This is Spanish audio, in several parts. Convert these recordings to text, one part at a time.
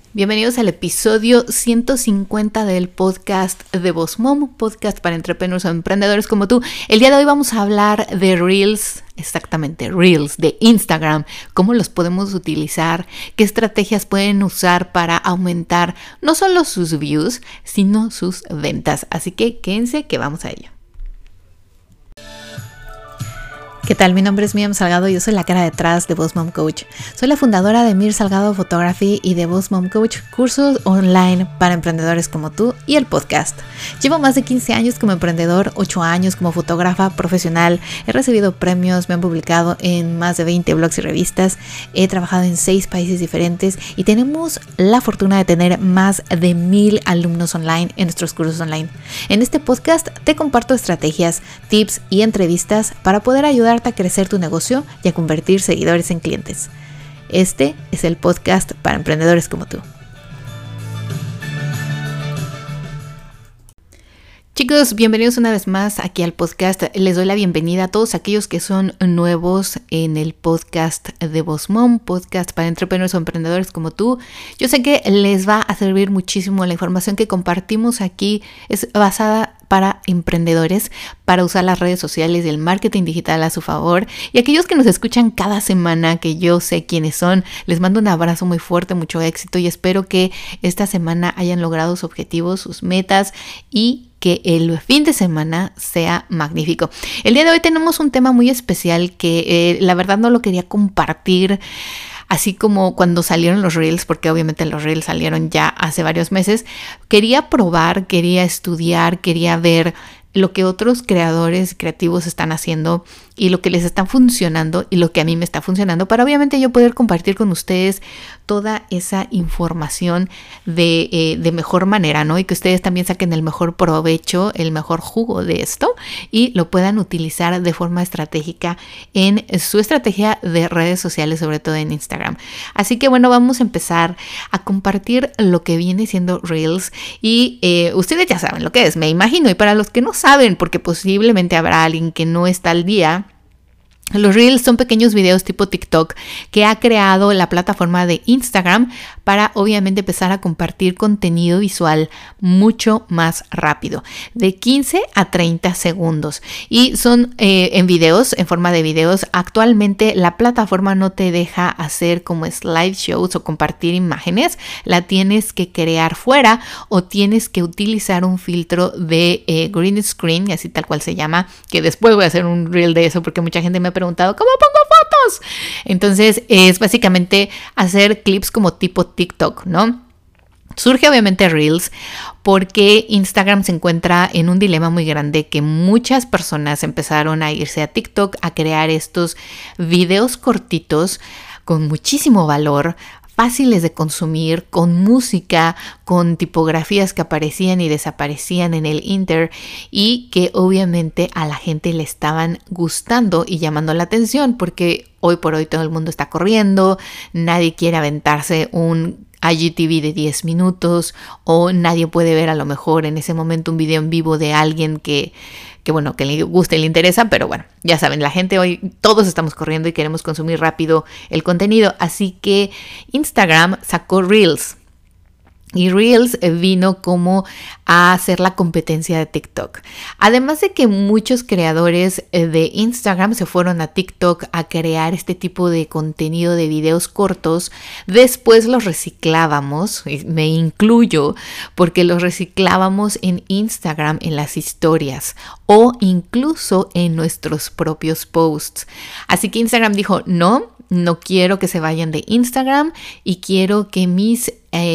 Bienvenidos al episodio 150 del podcast de Boss Mom, podcast para entrepreneurs o emprendedores como tú. El día de hoy vamos a hablar de Reels, exactamente, Reels de Instagram, cómo los podemos utilizar, qué estrategias pueden usar para aumentar no solo sus views, sino sus ventas. Así que quédense que vamos a ello. ¿Qué tal? Mi nombre es Miriam Salgado y yo soy la cara detrás de Boss Mom Coach. Soy la fundadora de Mir Salgado Photography y de Boss Mom Coach, cursos online para emprendedores como tú y el podcast. Llevo más de 15 años como emprendedor, 8 años como fotógrafa profesional. He recibido premios, me han publicado en más de 20 blogs y revistas. He trabajado en 6 países diferentes y tenemos la fortuna de tener más de 1000 alumnos online en nuestros cursos online. En este podcast te comparto estrategias, tips y entrevistas para poder ayudar a crecer tu negocio y a convertir seguidores en clientes. Este es el podcast para emprendedores como tú. Chicos, bienvenidos una vez más aquí al podcast. Les doy la bienvenida a todos aquellos que son nuevos en el podcast de Boss Mom, podcast para entrepreneurs o emprendedores como tú. Yo sé que les va a servir muchísimo la información que compartimos aquí. Es basada para emprendedores, para usar las redes sociales y el marketing digital a su favor. Y aquellos que nos escuchan cada semana, que yo sé quiénes son, les mando un abrazo muy fuerte, mucho éxito y espero que esta semana hayan logrado sus objetivos, sus metas y que el fin de semana sea magnífico. El día de hoy tenemos un tema muy especial que la verdad no lo quería compartir así como cuando salieron los Reels, porque obviamente los Reels salieron ya hace varios meses. Quería probar, quería estudiar, quería ver lo que otros creadores creativos están haciendo y lo que les está funcionando y lo que a mí me está funcionando para obviamente yo poder compartir con ustedes toda esa información de mejor manera, ¿no? Y que ustedes también saquen el mejor provecho, el mejor jugo de esto y lo puedan utilizar de forma estratégica en su estrategia de redes sociales, sobre todo en Instagram. Así que bueno, vamos a empezar a compartir lo que viene siendo Reels y ustedes ya saben lo que es, me imagino, y para los que no saben, porque posiblemente habrá alguien que no está al día, los Reels son pequeños videos tipo TikTok que ha creado la plataforma de Instagram para obviamente empezar a compartir contenido visual mucho más rápido, de 15 a 30 segundos. Y son en videos, en forma de videos. Actualmente la plataforma no te deja hacer como slideshows o compartir imágenes, la tienes que crear fuera o tienes que utilizar un filtro de green screen, así tal cual se llama, que después voy a hacer un reel de eso porque mucha gente me ha preguntado ¿cómo pongo fotos? Entonces es básicamente hacer clips como tipo TikTok, ¿no? Surge obviamente Reels porque Instagram se encuentra en un dilema muy grande que muchas personas empezaron a irse a TikTok a crear estos videos cortitos con muchísimo valor, fáciles de consumir, con música, con tipografías que aparecían y desaparecían en el Inter y que obviamente a la gente le estaban gustando y llamando la atención porque hoy por hoy todo el mundo está corriendo, nadie quiere aventarse un IGTV de 10 minutos o nadie puede ver a lo mejor en ese momento un video en vivo de alguien que bueno, que le guste y le interesa, pero bueno, ya saben, la gente hoy, todos estamos corriendo y queremos consumir rápido el contenido, así que Instagram sacó Reels. Y Reels vino como a hacer la competencia de TikTok. Además de que muchos creadores de Instagram se fueron a TikTok a crear este tipo de contenido de videos cortos, después los reciclábamos, y me incluyo, porque los reciclábamos en Instagram en las historias o incluso en nuestros propios posts. Así que Instagram dijo, no quiero que se vayan de Instagram y quiero que mis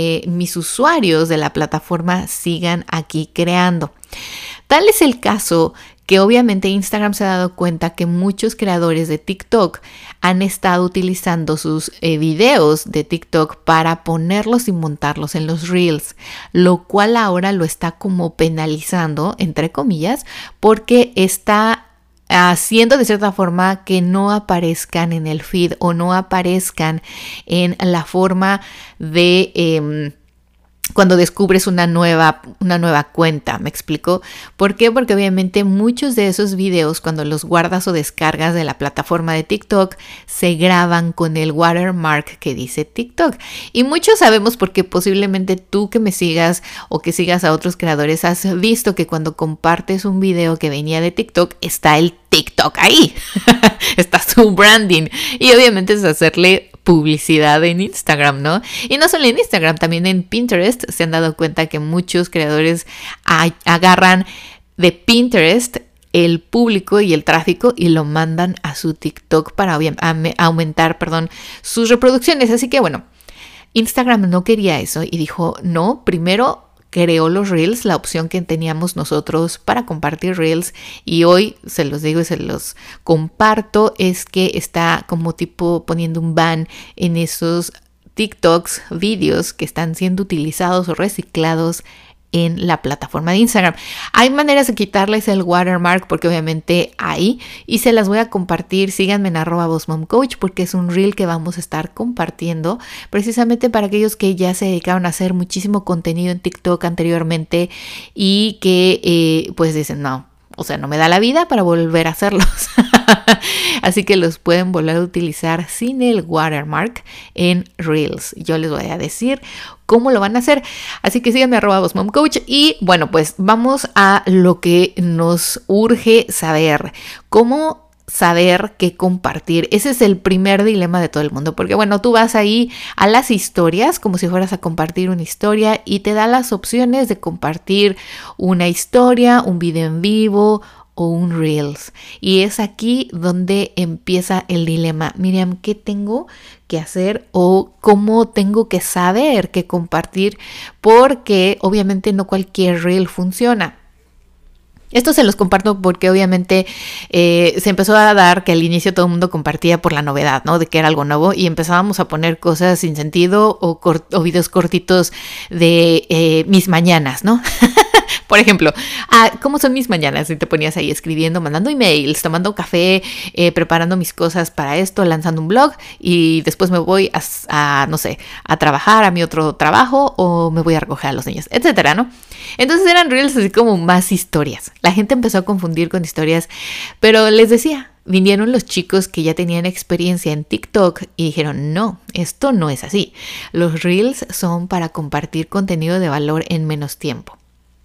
usuarios de la plataforma sigan aquí creando. Tal es el caso que obviamente Instagram se ha dado cuenta que muchos creadores de TikTok han estado utilizando sus videos de TikTok para ponerlos y montarlos en los Reels, lo cual ahora lo está como penalizando, entre comillas, porque está haciendo de cierta forma que no aparezcan en el feed o no aparezcan en la forma de cuando descubres una nueva cuenta, ¿me explico? ¿Por qué? Porque obviamente muchos de esos videos, cuando los guardas o descargas de la plataforma de TikTok, se graban con el watermark que dice TikTok. Y muchos sabemos, porque posiblemente tú que me sigas o que sigas a otros creadores has visto que cuando compartes un video que venía de TikTok, está el TikTok ahí, está su branding, y obviamente es hacerle publicidad en Instagram, ¿no? Y no solo en Instagram, también en Pinterest se han dado cuenta que muchos creadores agarran de Pinterest el público y el tráfico y lo mandan a su TikTok para aumentar, sus reproducciones. Así que bueno, Instagram no quería eso y dijo, no, primero creó los Reels, la opción que teníamos nosotros para compartir Reels, y hoy se los digo y se los comparto, es que está como tipo poniendo un ban en esos TikToks, vídeos que están siendo utilizados o reciclados en la plataforma de Instagram. Hay maneras de quitarles el watermark porque obviamente hay, y se las voy a compartir. Síganme en @bossmomcoach porque es un reel que vamos a estar compartiendo precisamente para aquellos que ya se dedicaron a hacer muchísimo contenido en TikTok anteriormente y que pues dicen no, o sea, no me da la vida para volver a hacerlos. Así que los pueden volver a utilizar sin el watermark en Reels. Yo les voy a decir cómo lo van a hacer. Así que síganme @bossmomcoach. Y bueno, pues vamos a lo que nos urge saber. ¿Cómo saber qué compartir? Ese es el primer dilema de todo el mundo, porque bueno, tú vas ahí a las historias como si fueras a compartir una historia y te da las opciones de compartir una historia, un video en vivo o un Reels. Y es aquí donde empieza el dilema. Miriam, ¿qué tengo que hacer o cómo tengo que saber qué compartir? Porque obviamente no cualquier Reel funciona. Esto se los comparto porque obviamente se empezó a dar que al inicio todo el mundo compartía por la novedad, ¿no? De que era algo nuevo y empezábamos a poner cosas sin sentido o videos cortitos de mis mañanas, ¿no? Por ejemplo, ¿cómo son mis mañanas? Y te ponías ahí escribiendo, mandando emails, tomando café, preparando mis cosas para esto, lanzando un blog y después me voy no sé, a trabajar a mi otro trabajo o me voy a recoger a los niños, etcétera, ¿no? Entonces eran reels así como más historias. La gente empezó a confundir con historias, pero les decía, vinieron los chicos que ya tenían experiencia en TikTok y dijeron, no, esto no es así. Los reels son para compartir contenido de valor en menos tiempo.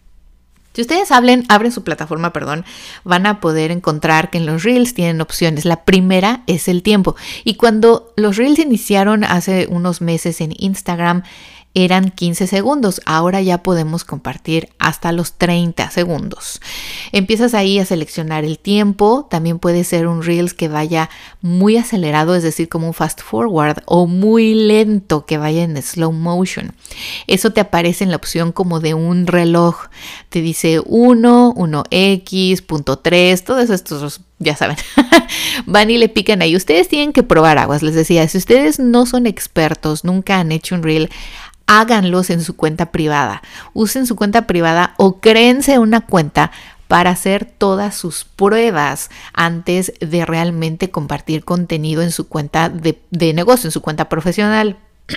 Si ustedes abren su plataforma, van a poder encontrar que en los Reels tienen opciones. La primera es el tiempo. Y cuando los Reels iniciaron hace unos meses en Instagram, eran 15 segundos. Ahora ya podemos compartir hasta los 30 segundos. Empiezas ahí a seleccionar el tiempo. También puede ser un Reels que vaya muy acelerado, es decir, como un fast forward, o muy lento que vaya en slow motion. Eso te aparece en la opción como de un reloj. Te dice 1, 1x, punto 3, todos estos, ya saben, van y le pican ahí. Ustedes tienen que probar aguas, les decía, si ustedes no son expertos, nunca han hecho un reel, háganlos en su cuenta privada. Usen su cuenta privada o créense una cuenta para hacer todas sus pruebas antes de realmente compartir contenido en su cuenta de negocio, en su cuenta profesional.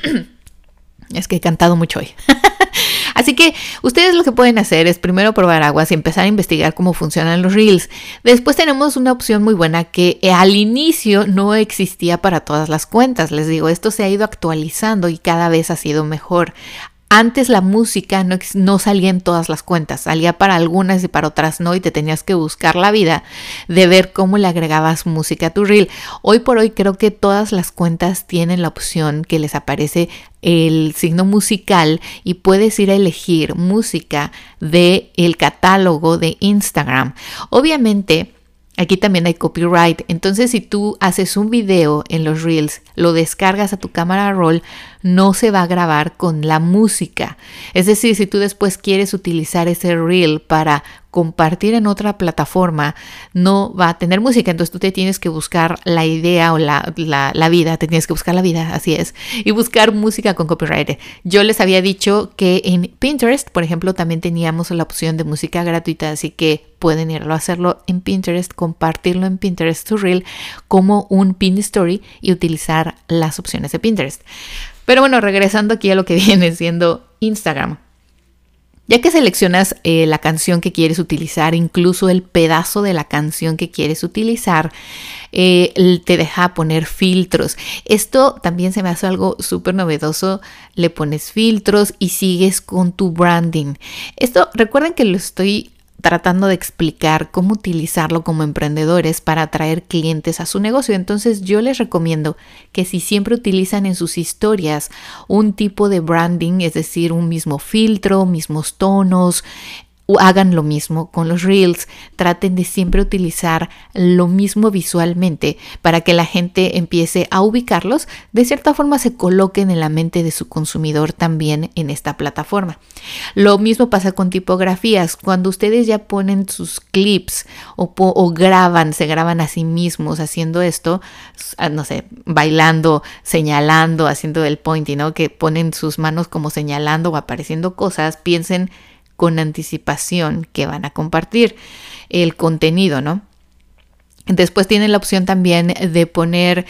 Es que he cantado mucho hoy. Así que ustedes lo que pueden hacer es primero probar aguas y empezar a investigar cómo funcionan los Reels. Después tenemos una opción muy buena que al inicio no existía para todas las cuentas. Les digo, esto se ha ido actualizando y cada vez ha sido mejor. Antes la música no salía en todas las cuentas, salía para algunas y para otras no, y te tenías que buscar la vida de ver cómo le agregabas música a tu reel. Hoy por hoy creo que todas las cuentas tienen la opción que les aparece el signo musical y puedes ir a elegir música del catálogo de Instagram. Obviamente, aquí también hay copyright, entonces si tú haces un video en los Reels, lo descargas a tu cámara roll, no se va a grabar con la música. Es decir, si tú después quieres utilizar ese Reel para compartir en otra plataforma, no va a tener música. Entonces tú te tienes que buscar la idea o la vida, te tienes que buscar la vida, así es, y buscar música con copyright. Yo les había dicho que en Pinterest, por ejemplo, también teníamos la opción de música gratuita, así que pueden irlo a hacerlo en Pinterest, compartirlo en Pinterest tu Reel como un pin story y utilizar las opciones de Pinterest. Pero bueno, regresando aquí a lo que viene siendo Instagram. Ya que seleccionas la canción que quieres utilizar, incluso el pedazo de la canción que quieres utilizar, te deja poner filtros. Esto también se me hace algo súper novedoso. Le pones filtros y sigues con tu branding. Esto, recuerden que lo estoy tratando de explicar cómo utilizarlo como emprendedores para atraer clientes a su negocio. Entonces yo les recomiendo que si siempre utilizan en sus historias un tipo de branding, es decir, un mismo filtro, mismos tonos, hagan lo mismo con los Reels. Traten de siempre utilizar lo mismo visualmente para que la gente empiece a ubicarlos. De cierta forma se coloquen en la mente de su consumidor también en esta plataforma. Lo mismo pasa con tipografías. Cuando ustedes ya ponen sus clips o se graban a sí mismos haciendo esto, no sé, bailando, señalando, haciendo el pointing, ¿no? Que ponen sus manos como señalando o apareciendo cosas, piensen con anticipación que van a compartir el contenido, ¿no? Después tienen la opción también de poner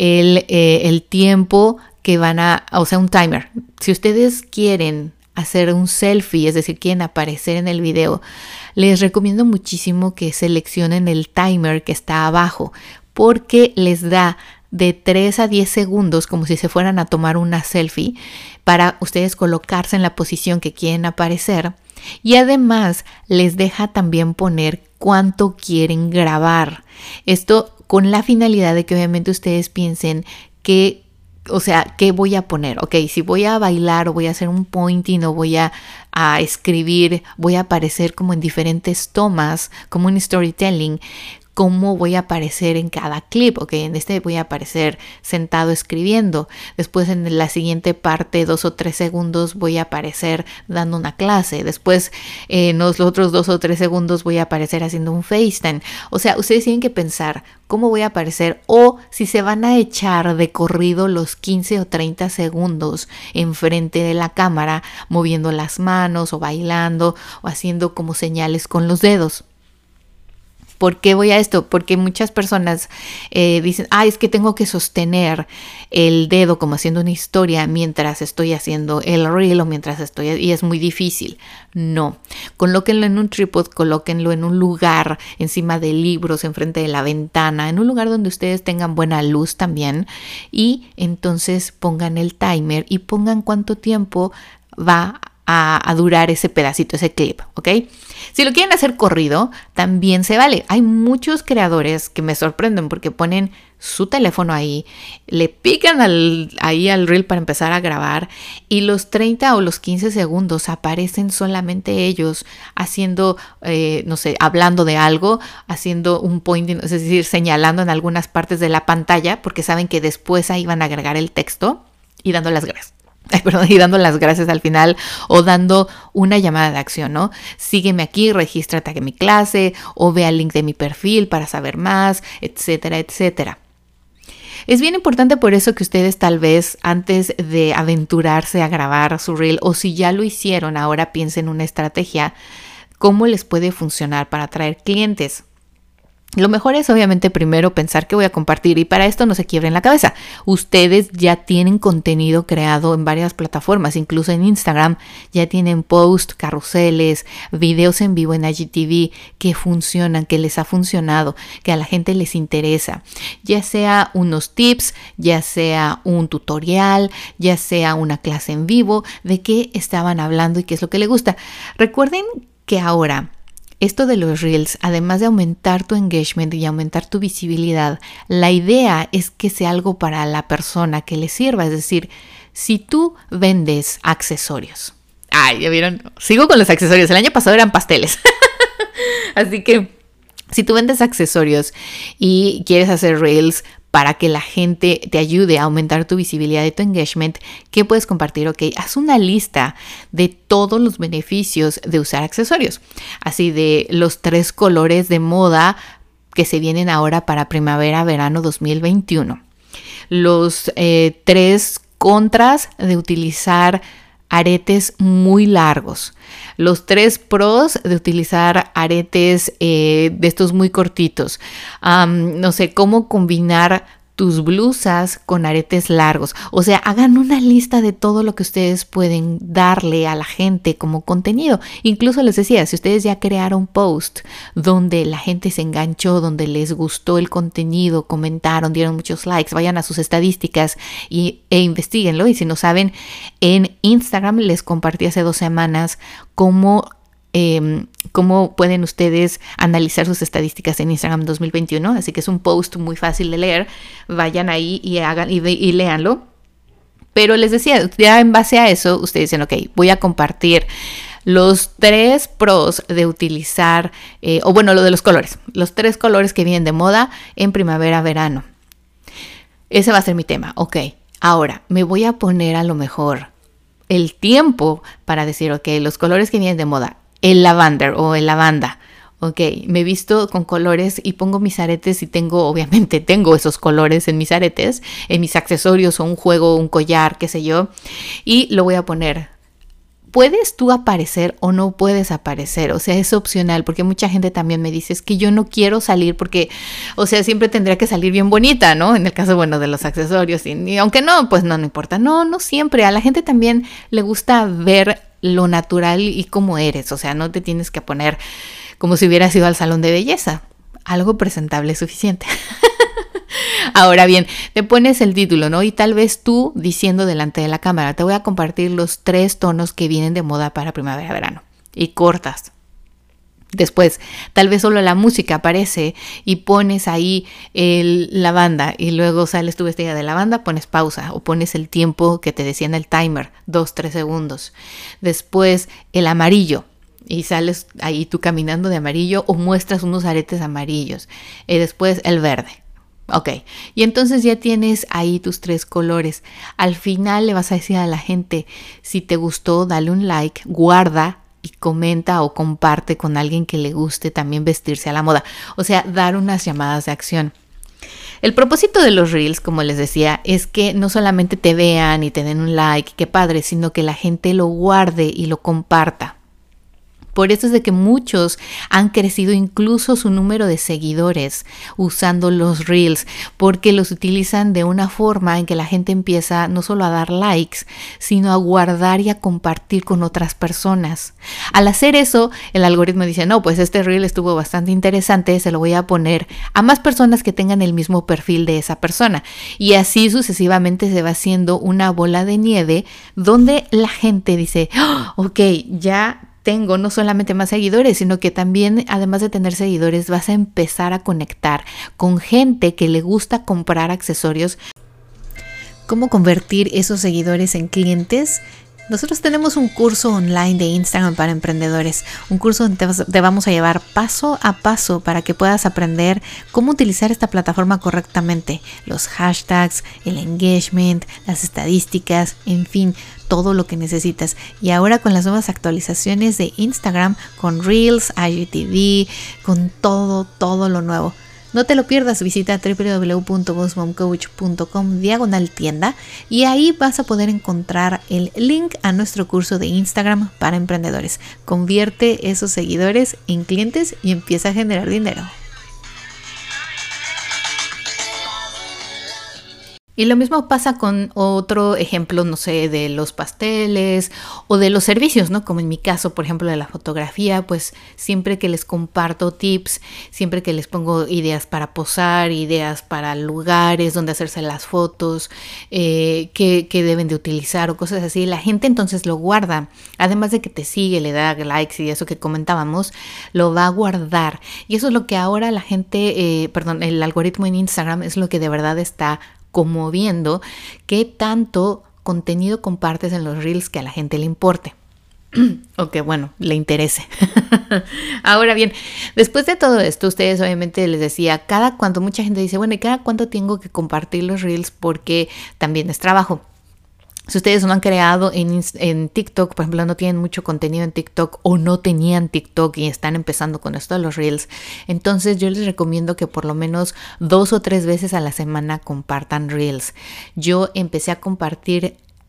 el tiempo que van o sea, un timer. Si ustedes quieren hacer un selfie, es decir, quieren aparecer en el video, les recomiendo muchísimo que seleccionen el timer que está abajo, porque les da de 3 a 10 segundos, como si se fueran a tomar una selfie, para ustedes colocarse en la posición que quieren aparecer. Y además les deja también poner cuánto quieren grabar. Esto con la finalidad de que obviamente ustedes piensen que, o sea, ¿qué voy a poner? Ok, si voy a bailar o voy a hacer un pointing o voy a escribir, voy a aparecer como en diferentes tomas, como un storytelling. ¿Cómo voy a aparecer en cada clip? Ok, en este voy a aparecer sentado escribiendo. Después en la siguiente parte, 2 o 3 segundos, voy a aparecer dando una clase. Después en los otros 2 o 3 segundos voy a aparecer haciendo un FaceTime. O sea, ustedes tienen que pensar cómo voy a aparecer o si se van a echar de corrido los 15 o 30 segundos enfrente de la cámara, moviendo las manos o bailando o haciendo como señales con los dedos. ¿Por qué voy a esto? Porque muchas personas dicen, es que tengo que sostener el dedo como haciendo una historia mientras estoy haciendo el reel o mientras estoy, y es muy difícil. No, colóquenlo en un trípode, colóquenlo en un lugar encima de libros, enfrente de la ventana, en un lugar donde ustedes tengan buena luz también, y entonces pongan el timer y pongan cuánto tiempo va a durar ese pedacito, ese clip, ¿ok? Si lo quieren hacer corrido, también se vale. Hay muchos creadores que me sorprenden porque ponen su teléfono ahí, le pican ahí al reel para empezar a grabar y los 30 o los 15 segundos aparecen solamente ellos haciendo, no sé, hablando de algo, haciendo un pointing, es decir, señalando en algunas partes de la pantalla porque saben que después ahí van a agregar el texto y dando las gracias. Y dando las gracias al final o dando una llamada de acción, ¿no? Sígueme aquí, regístrate a mi clase o ve al link de mi perfil para saber más, etcétera, etcétera. Es bien importante por eso que ustedes tal vez antes de aventurarse a grabar su reel o si ya lo hicieron, ahora piensen en una estrategia, cómo les puede funcionar para atraer clientes. Lo mejor es obviamente primero pensar qué voy a compartir y para esto no se quiebren la cabeza. Ustedes ya tienen contenido creado en varias plataformas, incluso en Instagram ya tienen posts, carruseles, videos en vivo en IGTV que funcionan, que les ha funcionado, que a la gente les interesa. Ya sea unos tips, ya sea un tutorial, ya sea una clase en vivo, de qué estaban hablando y qué es lo que les gusta. Recuerden que ahora esto de los Reels, además de aumentar tu engagement y aumentar tu visibilidad, la idea es que sea algo para la persona que le sirva. Es decir, si tú vendes accesorios. ¿Ya vieron? Sigo con los accesorios. El año pasado eran pasteles. Así que si tú vendes accesorios y quieres hacer Reels para que la gente te ayude a aumentar tu visibilidad y tu engagement, ¿qué puedes compartir? Ok, haz una lista de todos los beneficios de usar accesorios. Así de los 3 colores de moda que se vienen ahora para primavera-verano 2021. Los 3 contras de utilizar aretes muy largos. Los 3 pros de utilizar aretes de estos muy cortitos. No sé, cómo combinar tus blusas con aretes largos. O sea, hagan una lista de todo lo que ustedes pueden darle a la gente como contenido. Incluso les decía, si ustedes ya crearon post donde la gente se enganchó, donde les gustó el contenido, comentaron, dieron muchos likes, vayan a sus estadísticas e investiguenlo. Y si no saben, en Instagram les compartí hace 2 semanas cómo pueden ustedes analizar sus estadísticas en Instagram 2021. Así que es un post muy fácil de leer. Vayan ahí y hagan y léanlo. Pero les decía, ya en base a eso, ustedes dicen, ok, voy a compartir los 3 pros de utilizar, lo de los colores. Los 3 colores que vienen de moda en primavera-verano. Ese va a ser mi tema. Ok, ahora me voy a poner a lo mejor el tiempo para decir, ok, los colores que vienen de moda. El lavender o el lavanda. Ok, me he visto con colores y pongo mis aretes y obviamente tengo esos colores en mis aretes, en mis accesorios o un juego, un collar, qué sé yo. Y lo voy a poner. ¿Puedes tú aparecer o no puedes aparecer? O sea, es opcional, porque mucha gente también me dice, es que yo no quiero salir porque, o sea, siempre tendría que salir bien bonita, ¿no? En el caso, bueno, de los accesorios. Y aunque no, pues no importa. No siempre. A la gente también le gusta ver lo natural y cómo eres. O sea, no te tienes que poner como si hubieras ido al salón de belleza. Algo presentable es suficiente. Ahora bien, te pones el título, ¿no? Y tal vez tú diciendo delante de la cámara, te voy a compartir los 3 tonos que vienen de moda para primavera-verano. Y cortas. Después, tal vez solo la música aparece y pones ahí la banda y luego sales tu vestida de lavanda, pones pausa o pones el tiempo que te decía en el timer, 2-3 segundos. Después, el amarillo. Y sales ahí tú caminando de amarillo o muestras unos aretes amarillos. Y después el verde. Ok, y entonces ya tienes ahí tus 3 colores. Al final le vas a decir a la gente, si te gustó, dale un like, guarda y comenta o comparte con alguien que le guste también vestirse a la moda. O sea, dar unas llamadas de acción. El propósito de los Reels, como les decía, es que no solamente te vean y te den un like, qué padre, sino que la gente lo guarde y lo comparta. Por eso es de que muchos han crecido incluso su número de seguidores usando los Reels, porque los utilizan de una forma en que la gente empieza no solo a dar likes, sino a guardar y a compartir con otras personas. Al hacer eso, el algoritmo dice, no, pues este Reel estuvo bastante interesante, se lo voy a poner a más personas que tengan el mismo perfil de esa persona. Y así sucesivamente se va haciendo una bola de nieve donde la gente dice, ok, ya tengo no solamente más seguidores, sino que también, además de tener seguidores, vas a empezar a conectar con gente que le gusta comprar accesorios. ¿Cómo convertir esos seguidores en clientes? Nosotros tenemos un curso online de Instagram para emprendedores, un curso donde te vamos a llevar paso a paso para que puedas aprender cómo utilizar esta plataforma correctamente, los hashtags, el engagement, las estadísticas, en fin, todo lo que necesitas. Y ahora con las nuevas actualizaciones de Instagram, con Reels, IGTV, con todo lo nuevo. No te lo pierdas, visita www.bossmomcoach.com/tienda y ahí vas a poder encontrar el link a nuestro curso de Instagram para emprendedores. Convierte esos seguidores en clientes y empieza a generar dinero. Y lo mismo pasa con otro ejemplo, no sé, de los pasteles o de los servicios, ¿no? Como en mi caso, por ejemplo, de la fotografía, pues siempre que les comparto tips, siempre que les pongo ideas para posar, ideas para lugares donde hacerse las fotos, que deben de utilizar o cosas así, la gente entonces lo guarda. Además de que te sigue, le da likes y eso que comentábamos, lo va a guardar. Y eso es lo que ahora la gente, el algoritmo en Instagram es lo que de verdad está como viendo qué tanto contenido compartes en los Reels que a la gente le importe. O que, bueno, le interese. Ahora bien, después de todo esto, ustedes obviamente les decía, cuando mucha gente dice, bueno, ¿y cada cuánto tengo que compartir los Reels? Porque también es trabajo. Si ustedes no han creado en TikTok, por ejemplo, no tienen mucho contenido en TikTok o no tenían TikTok y están empezando con esto de los Reels, entonces yo les recomiendo que por lo menos 2 o 3 veces a la semana compartan Reels. Yo empecé a compartir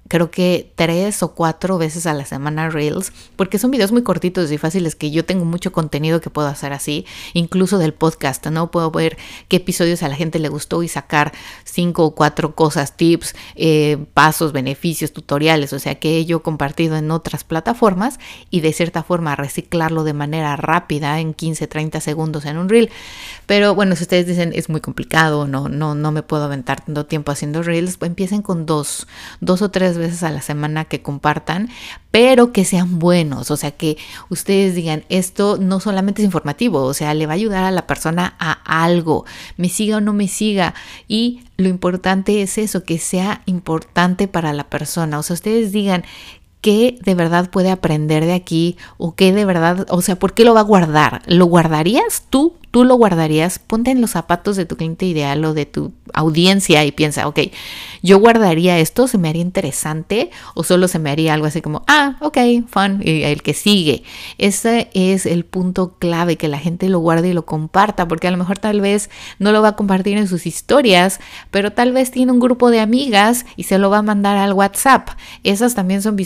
creo que 3 o 4 veces a la semana Reels, porque son videos muy cortitos y fáciles, que yo tengo mucho contenido que puedo hacer así, incluso del podcast, ¿no? Puedo ver qué episodios a la gente le gustó y sacar 5 o 4 cosas, tips, pasos, beneficios, tutoriales, o sea, que yo he compartido en otras plataformas y de cierta forma reciclarlo de manera rápida en 15, 30 segundos en un Reel. Pero bueno, si ustedes dicen es muy complicado, no me puedo aventar tanto tiempo haciendo Reels, pues empiecen con 2 o 3 veces a la semana que compartan, pero que sean buenos, o sea, que ustedes digan, esto no solamente es informativo, o sea, le va a ayudar a la persona a algo, me siga o no me siga, y lo importante es eso, que sea importante para la persona, o sea, ustedes digan, ¿qué de verdad puede aprender de aquí? ¿O qué de verdad, o sea, por qué lo va a guardar? ¿Lo guardarías tú? ¿Tú lo guardarías? Ponte en los zapatos de tu cliente ideal o de tu audiencia y piensa, ok, ¿yo guardaría esto? ¿Se me haría interesante? ¿O solo se me haría algo así como, ok, fun, y el que sigue? Ese es el punto clave, que la gente lo guarde y lo comparta, porque a lo mejor tal vez no lo va a compartir en sus historias, pero tal vez tiene un grupo de amigas y se lo va a mandar al WhatsApp. Esas también son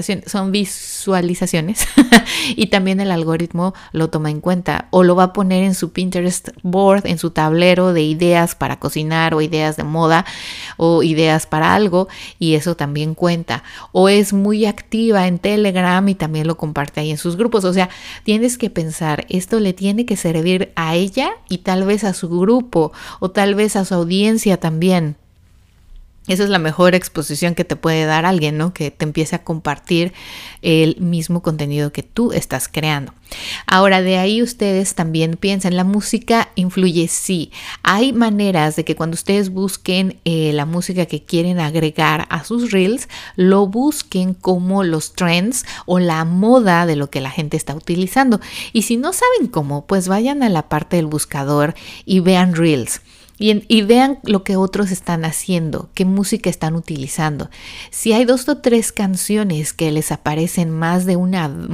visualizaciones y también el algoritmo lo toma en cuenta, o lo va a poner en su Pinterest board, en su tablero de ideas para cocinar o ideas de moda o ideas para algo, y eso también cuenta. O es muy activa en Telegram y también lo comparte ahí en sus grupos. O sea, tienes que pensar, esto le tiene que servir a ella y tal vez a su grupo o tal vez a su audiencia también. Esa es la mejor exposición que te puede dar alguien, ¿no? Que te empiece a compartir el mismo contenido que tú estás creando. Ahora, de ahí ustedes también piensan, la música influye, sí. Hay maneras de que cuando ustedes busquen la música que quieren agregar a sus Reels, lo busquen como los trends o la moda de lo que la gente está utilizando. Y si no saben cómo, pues vayan a la parte del buscador y vean Reels. Y vean lo que otros están haciendo, qué música están utilizando. Si hay 2 o 3 canciones que les aparecen más de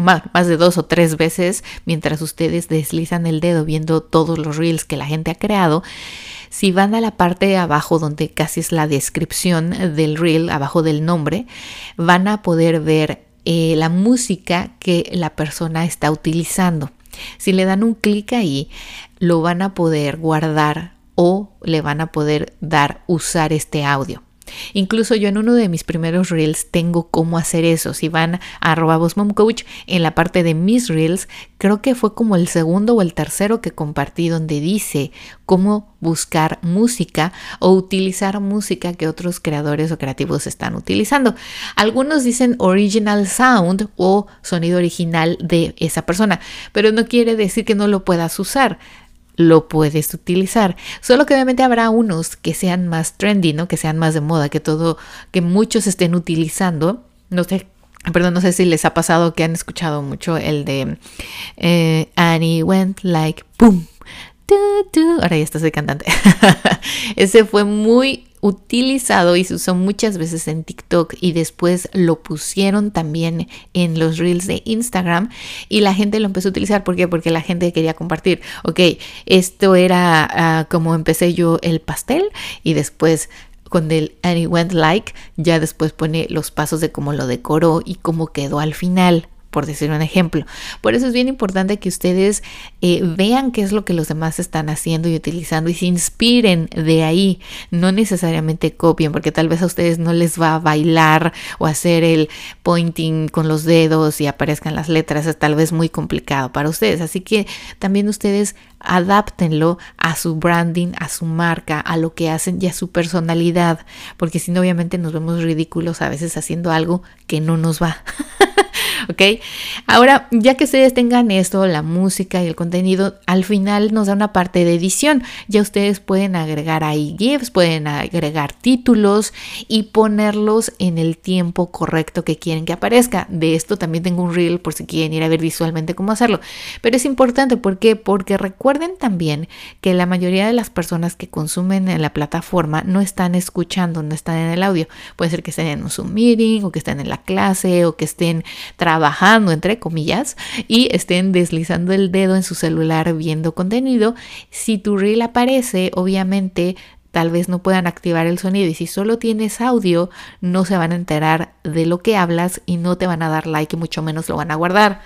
2 o 3 veces mientras ustedes deslizan el dedo viendo todos los reels que la gente ha creado, si van a la parte de abajo donde casi es la descripción del reel, abajo del nombre, van a poder ver la música que la persona está utilizando. Si le dan un clic ahí, lo van a poder guardar o le van a poder usar este audio. Incluso yo en uno de mis primeros reels tengo cómo hacer eso. Si van a @bossmomcoach, en la parte de mis reels, creo que fue como el segundo o el tercero que compartí, donde dice cómo buscar música o utilizar música que otros creadores o creativos están utilizando. Algunos dicen original sound o sonido original de esa persona, pero no quiere decir que no lo puedas usar. Lo puedes utilizar, solo que obviamente habrá unos que sean más trendy, ¿no? Que sean más de moda, que muchos estén utilizando. No sé si les ha pasado que han escuchado mucho el de Annie went like boom. Ahora ya soy cantante. Ese fue muy utilizado y se usó muchas veces en TikTok, y después lo pusieron también en los reels de Instagram y la gente lo empezó a utilizar. ¿Por qué? Porque la gente quería compartir. Ok, esto era como empecé yo el pastel, y después con el And It Went Like ya después pone los pasos de cómo lo decoró y cómo quedó al final, por decir un ejemplo. Por eso es bien importante que ustedes vean qué es lo que los demás están haciendo y utilizando y se inspiren de ahí. No necesariamente copien, porque tal vez a ustedes no les va a bailar o hacer el pointing con los dedos y aparezcan las letras. Es tal vez muy complicado para ustedes. Así que también ustedes adáptenlo a su branding, a su marca, a lo que hacen y a su personalidad, porque si no, obviamente nos vemos ridículos a veces haciendo algo que no nos va. ¿Ok? Ahora, ya que ustedes tengan esto, la música y el contenido, al final nos da una parte de edición. Ya ustedes pueden agregar ahí GIFs, pueden agregar títulos y ponerlos en el tiempo correcto que quieren que aparezca. De esto también tengo un reel por si quieren ir a ver visualmente cómo hacerlo. Pero es importante, ¿por qué? Porque recuerden también que la mayoría de las personas que consumen en la plataforma no están escuchando, no están en el audio. Puede ser que estén en un Zoom meeting, o que estén en la clase, o que estén trabajando, entre comillas, y estén deslizando el dedo en su celular viendo contenido. Si tu reel aparece, obviamente tal vez no puedan activar el sonido, y si solo tienes audio no se van a enterar de lo que hablas y no te van a dar like y mucho menos lo van a guardar.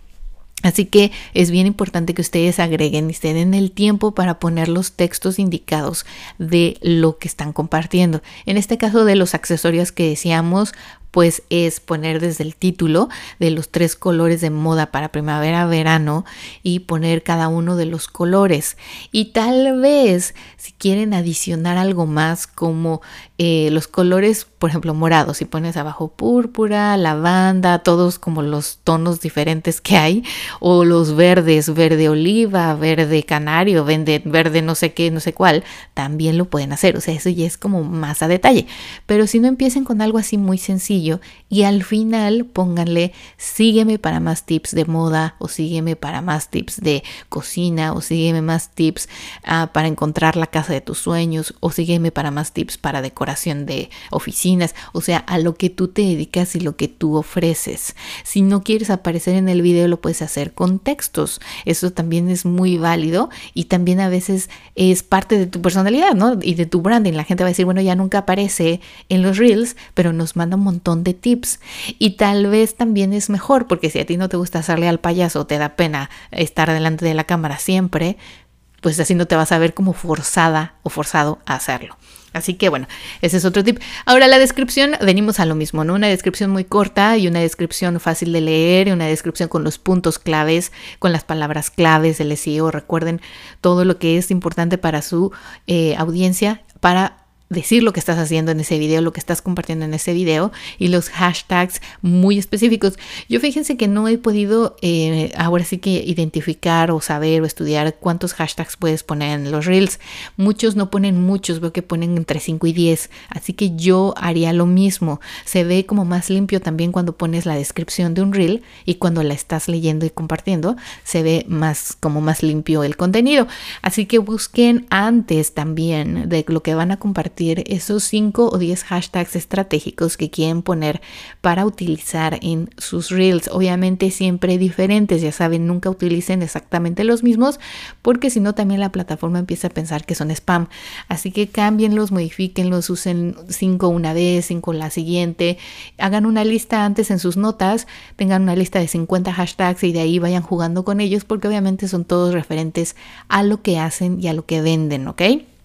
Así que es bien importante que ustedes agreguen y se den el tiempo para poner los textos indicados de lo que están compartiendo. En este caso de los accesorios que decíamos, pues es poner desde el título de los 3 colores de moda para primavera, verano, y poner cada uno de los colores. Y tal vez si quieren adicionar algo más como los colores, por ejemplo, morados, si pones abajo púrpura, lavanda, todos como los tonos diferentes que hay, o los verdes, verde oliva, verde canario, verde no sé qué, no sé cuál, también lo pueden hacer. O sea, eso ya es como más a detalle. Pero si no, empiecen con algo así muy sencillo y al final pónganle sígueme para más tips de moda, o sígueme para más tips de cocina, o sígueme más tips para encontrar la casa de tus sueños, o sígueme para más tips para decoración de oficinas. O sea, a lo que tú te dedicas y lo que tú ofreces. Si no quieres aparecer en el video, lo puedes hacer con textos. Eso también es muy válido y también a veces es parte de tu personalidad, ¿no? Y de tu branding. La gente va a decir, bueno, ya nunca aparece en los reels, pero nos manda un montón de tips. Y tal vez también es mejor, porque si a ti no te gusta hacerle al payaso, te da pena estar delante de la cámara siempre, pues así no te vas a ver como forzada o forzado a hacerlo. Así que bueno, ese es otro tip. Ahora la descripción, venimos a lo mismo, ¿no? Una descripción muy corta y una descripción fácil de leer, y una descripción con los puntos claves, con las palabras claves del SEO. Recuerden todo lo que es importante para su audiencia, para decir lo que estás haciendo en ese video, lo que estás compartiendo en ese video, y los hashtags muy específicos. Yo fíjense que no he podido ahora sí que identificar o saber o estudiar cuántos hashtags puedes poner en los reels. Muchos no ponen muchos, veo que ponen entre 5 y 10, así que yo haría lo mismo. Se ve como más limpio también cuando pones la descripción de un reel, y cuando la estás leyendo y compartiendo se ve más como más limpio el contenido. Así que busquen antes también de lo que van a compartir esos 5 o 10 hashtags estratégicos que quieren poner para utilizar en sus reels. Obviamente siempre diferentes, ya saben, nunca utilicen exactamente los mismos, porque si no también la plataforma empieza a pensar que son spam. Así que cámbienlos, modifíquenlos, usen 5 una vez, 5 la siguiente, hagan una lista antes en sus notas, tengan una lista de 50 hashtags y de ahí vayan jugando con ellos, porque obviamente son todos referentes a lo que hacen y a lo que venden, ¿ok?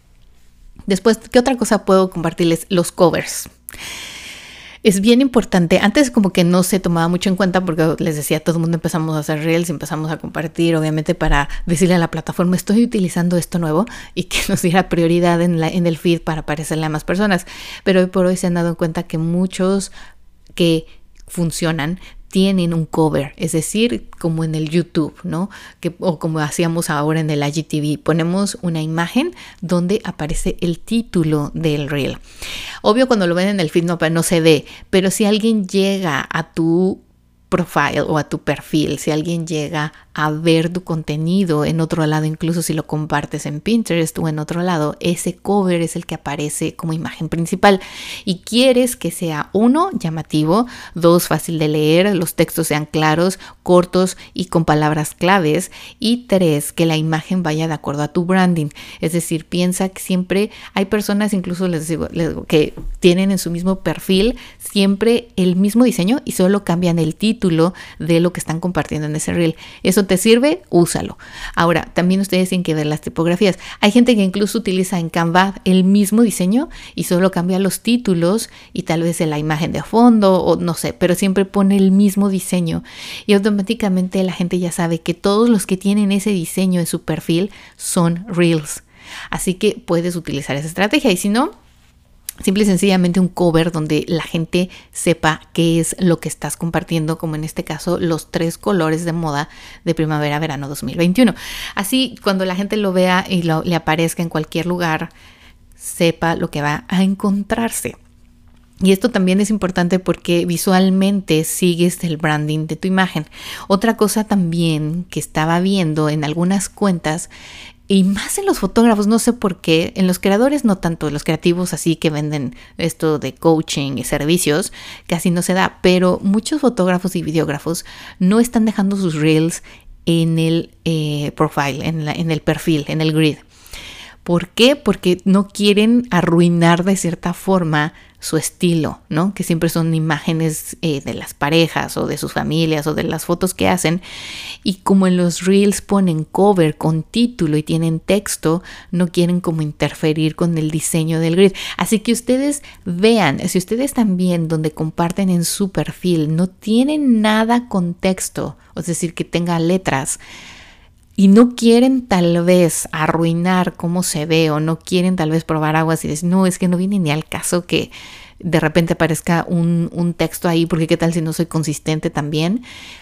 Después, ¿qué otra cosa puedo compartirles? Los covers. Es bien importante. Antes como que no se tomaba mucho en cuenta, porque les decía, todo el mundo empezamos a hacer reels, empezamos a compartir, obviamente para decirle a la plataforma, estoy utilizando esto nuevo, y que nos diera prioridad en el feed para aparecerle a más personas. Pero hoy por hoy se han dado cuenta que muchos que funcionan tienen un cover, es decir, como en el YouTube, ¿no? O como hacíamos ahora en el IGTV, ponemos una imagen donde aparece el título del reel. Obvio, cuando lo ven en el feed no se ve, pero si alguien llega a tu profile o a tu perfil, si alguien llega a ver tu contenido en otro lado, incluso si lo compartes en Pinterest o en otro lado, ese cover es el que aparece como imagen principal, y quieres que sea 1, llamativo, 2, fácil de leer, los textos sean claros, cortos y con palabras claves, y 3, que la imagen vaya de acuerdo a tu branding. Es decir, piensa que siempre hay personas, incluso les digo, que tienen en su mismo perfil siempre el mismo diseño y solo cambian el título de lo que están compartiendo en ese reel. Eso te sirve, úsalo. Ahora, también ustedes tienen que ver las tipografías. Hay gente que incluso utiliza en Canva el mismo diseño y solo cambia los títulos y tal vez la imagen de fondo, o no sé, pero siempre pone el mismo diseño, y automáticamente la gente ya sabe que todos los que tienen ese diseño en su perfil son reels. Así que puedes utilizar esa estrategia, y si no, simple y sencillamente un cover donde la gente sepa qué es lo que estás compartiendo, como en este caso los 3 colores de moda de primavera-verano 2021. Así, cuando la gente lo vea y le aparezca en cualquier lugar, sepa lo que va a encontrarse. Y esto también es importante porque visualmente sigues el branding de tu imagen. Otra cosa también que estaba viendo en algunas cuentas, y más en los fotógrafos, no sé por qué, en los creadores no tanto, los creativos así que venden esto de coaching y servicios, casi no se da, pero muchos fotógrafos y videógrafos no están dejando sus reels en el profile, en el perfil, en el grid. ¿Por qué? Porque no quieren arruinar de cierta forma su estilo, ¿no? Que siempre son imágenes de las parejas o de sus familias o de las fotos que hacen. Y como en los reels ponen cover con título y tienen texto, no quieren como interferir con el diseño del grid. Así que ustedes vean, si ustedes también donde comparten en su perfil no tienen nada con texto, es decir, que tenga letras, y no quieren tal vez arruinar cómo se ve o no quieren tal vez probar aguas y decir, no, es que no viene ni al caso que de repente aparezca un texto ahí, porque qué tal si no soy consistente también.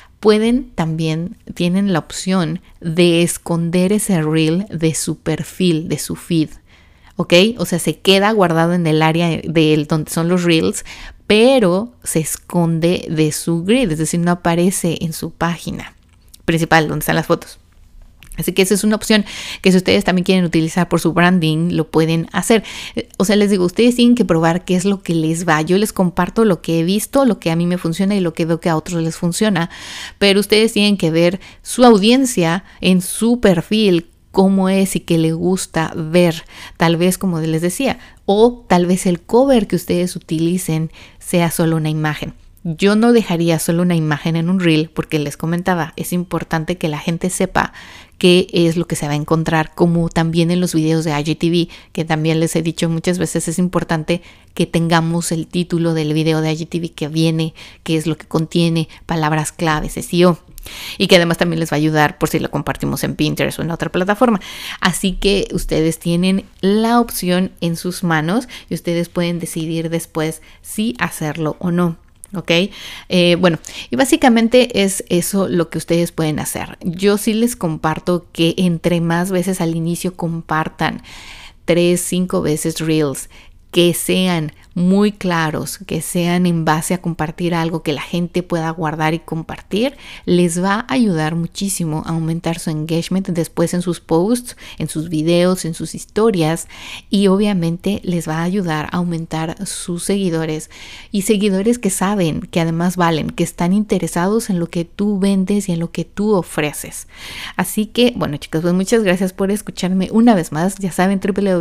Tienen la opción de esconder ese reel de su perfil, de su feed, ¿ok? O sea, se queda guardado en el área de donde son los reels, pero se esconde de su grid, es decir, no aparece en su página principal donde están las fotos. Así que esa es una opción que si ustedes también quieren utilizar por su branding, lo pueden hacer. O sea, les digo, ustedes tienen que probar qué es lo que les va. Yo les comparto lo que he visto, lo que a mí me funciona y lo que veo que a otros les funciona. Pero ustedes tienen que ver su audiencia en su perfil, cómo es y qué le gusta ver. Tal vez, como les decía, o tal vez el cover que ustedes utilicen sea solo una imagen. Yo no dejaría solo una imagen en un reel porque les comentaba, es importante que la gente sepa qué es lo que se va a encontrar, como también en los videos de IGTV, que también les he dicho muchas veces, es importante que tengamos el título del video de IGTV que viene, qué es lo que contiene, palabras claves, SEO. Y que además también les va a ayudar por si lo compartimos en Pinterest o en otra plataforma. Así que ustedes tienen la opción en sus manos y ustedes pueden decidir después si hacerlo o no. ¿Ok? Bueno, y básicamente es eso lo que ustedes pueden hacer. Yo sí les comparto que entre más veces al inicio compartan 3, 5 veces reels, que sean muy claros, que sean en base a compartir algo que la gente pueda guardar y compartir, les va a ayudar muchísimo a aumentar su engagement después en sus posts, en sus videos, en sus historias, y obviamente les va a ayudar a aumentar sus seguidores y seguidores que saben que además valen, que están interesados en lo que tú vendes y en lo que tú ofreces. Así que, bueno, chicos, pues muchas gracias por escucharme una vez más. Ya saben,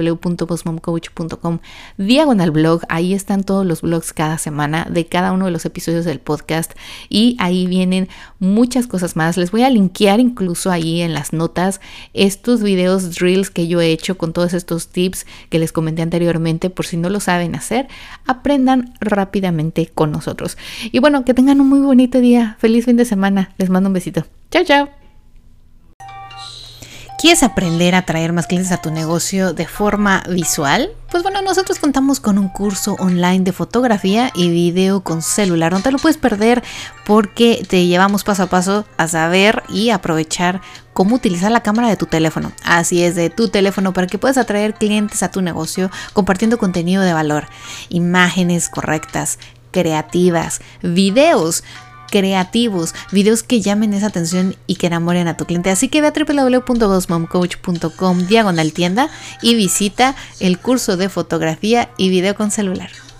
www.bossmomcoach.com/blog. Ahí están todos los blogs cada semana de cada uno de los episodios del podcast y ahí vienen muchas cosas más. Les voy a linkear incluso ahí en las notas estos videos reels que yo he hecho con todos estos tips que les comenté anteriormente. Por si no lo saben hacer, aprendan rápidamente con nosotros. Y bueno, que tengan un muy bonito día. Feliz fin de semana. Les mando un besito. Chao, chao. ¿Quieres aprender a atraer más clientes a tu negocio de forma visual? Pues bueno, nosotros contamos con un curso online de fotografía y video con celular. No te lo puedes perder porque te llevamos paso a paso a saber y aprovechar cómo utilizar la cámara de tu teléfono. Así es, de tu teléfono, para que puedas atraer clientes a tu negocio compartiendo contenido de valor, imágenes correctas, creativas, videos creativos, videos que llamen esa atención y que enamoren a tu cliente. Así que ve a www.bossmomcoach.com/tienda y visita el curso de fotografía y video con celular.